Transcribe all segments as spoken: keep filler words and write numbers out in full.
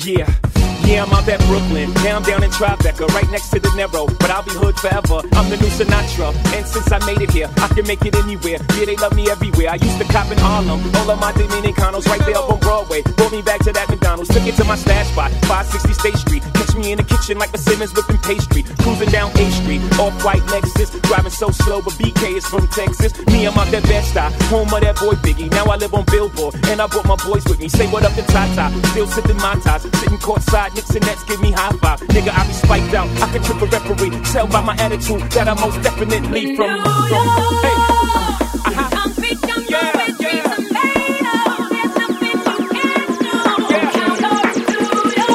Yeah. Yeah, I'm out at Brooklyn, now I'm down in Tribeca, right next to the Narrow, but I'll be hood forever. I'm the new Sinatra, and since I made it here, I can make it anywhere. Yeah, they love me everywhere. I used to cop in Harlem, all of my Dominicanos right there up on Broadway. Brought me back to that McDonald's, took it to my stash spot, five sixty State Street. Catch me in the kitchen like a Simmons whipping pastry, cruising down A Street, off-white Lexus, driving so slow, but B K is from Texas. Me, I'm out that Bed-Stuy, home of that boy Biggie. Now I live on Billboard, and I brought my boys with me. Say what up to Tata, still sipping my ties, sitting courtside. Knicks and Nets give me high five. Nigga, I be spiked out. I can trip a referee. Tell by my attitude that I most definitely from. from hey. Uh-huh. Concrete jungle yeah, where yeah. dreams are made of. There's nothing you can't do. Yeah. Count on to you.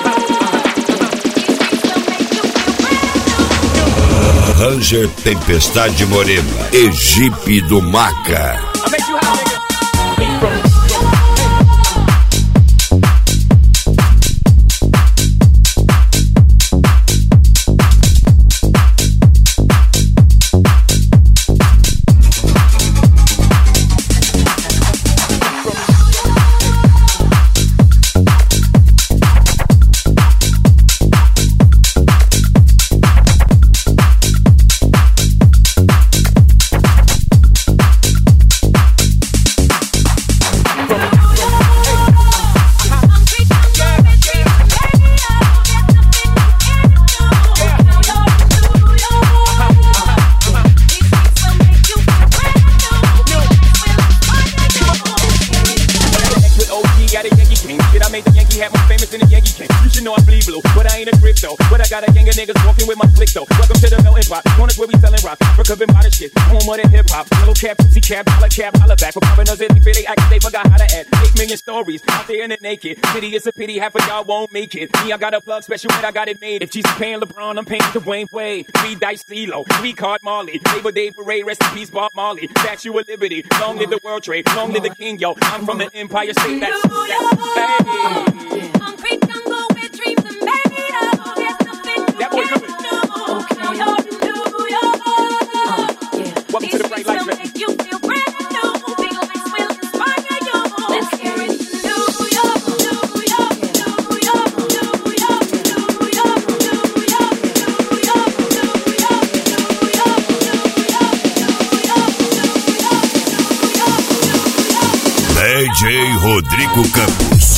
These streets will make you feel brand new. Ranger Tempestade Morena, Egipe do Maca. I make you high, nigga. Be from. Got a gang of niggas walking with my flick though. Welcome to the melting pot. Corners where we selling rock. Recovered by the shit. Home of the hip hop. Yellow cap, pussy cap, dollar cap, holla back. For foreigners in the fit, they act they forgot how to add. Eight million stories out there in the naked. City is a pity, half of y'all won't make it. Me, I got a plug special, but I got it made. If Jesus paying LeBron, I'm paying Dwayne Wade. Three dice CeeLo, three card Marley. Labor Day parade, rest in peace, Bob Marley. Statue of Liberty, long live the World Trade, long live the King, yo. I'm from the Empire State. That's that. Hey. Concrete jungle where dreams are made of. There's nothing you that boy can't coming. do. Count on to you. Welcome to the Bright Lights, man. Make you feel brand new. Big lights will inspire you. Let's hear it. New York, New York, New York, New York, New York, New York, New York, New York, New York, New York, D J Rodrigo Campos.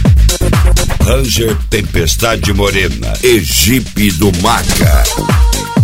Ranger Tempestade Morena, Egipe do Maca.